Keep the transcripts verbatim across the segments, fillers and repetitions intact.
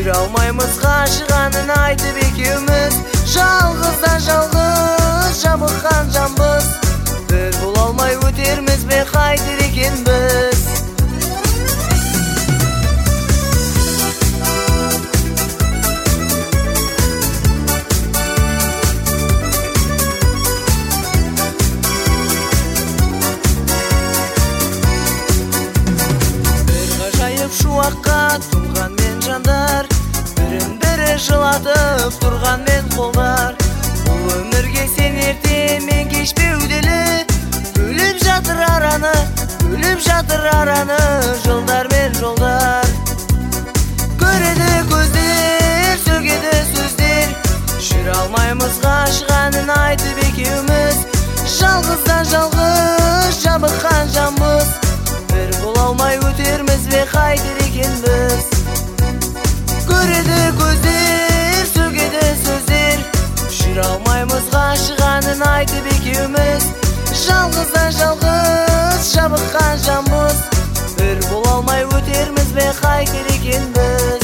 жүре алмаймыз ғашығанын айтып екеуміз. Жалғыздан жалғыз жабыққан жанбыз, бір бола алмай өтерміз бе қайтер екенбіз. Шуаққа тұнған мен жандар, бірін-бірі жылатып тұрған мен қолдар. Бұл өмірге сен ерте мен кешпеуделі, бөліп жатыр араны, бөліп жатыр араны, жылдар мен жолдар. Көреді көздер, сөгеді сөздер, жүре алмаймыз ғашығанын айтып екеуміз. Жалғыздан жалғыз жабыққан жанбыз, бір бола алмай өтерміз бе қайтер екенбіз. Көреді көздер, сөгеді сөздер, жүре алмаймыз ғашығанын айтып екеуміз. Жалғыздан жалғыз жабыққан жанбыз, бір бола алмай өтерміз бе қайтер екенбіз.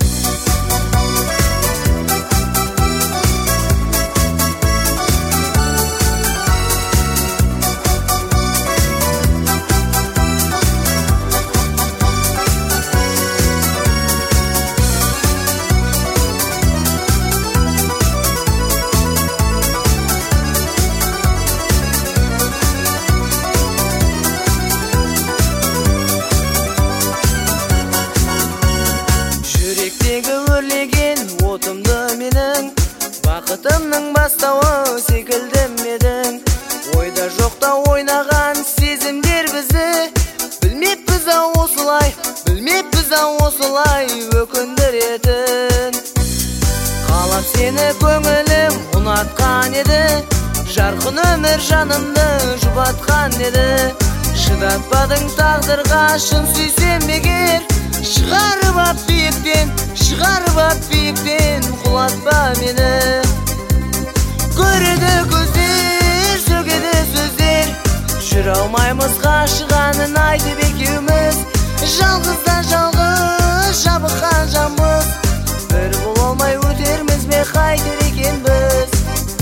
Отымды менің, бақытымның бастауы секілдім едің. Ойда жоқта ойнаған сезімдер бізді, білмеппіз ау осылай, білмеппіз ау осылай өкіндіретін. Қалап сені көңілім ұнатқан еді, жарқын өмір жанымды жұбатқан еді. Шыдатпадың тағдырға шын сүйсем егер, шығарып ап биіктен, шығарып ап биіктен, құлатпа мені. Көреді көздер, сөгеді сөздер, жүре алмаймыз ғашығанын айтып екеуміз. Жалғыздан жалғыз жабыққан жанбыз, бір бола алмай өтерміз бе қайтер екенбіз.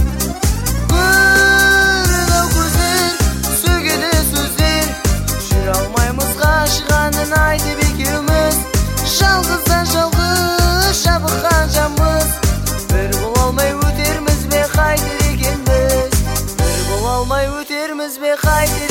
Көреді көздер, сөгеді сөздер, жүре алмаймыз ғашығанын айтып екеуміз. Жалғыздан жалғыз жабыққан жанбыз, бір бола алмай өтерміз бе қайтер екенбіз. Бір бола алмай өтерміз бе қайтер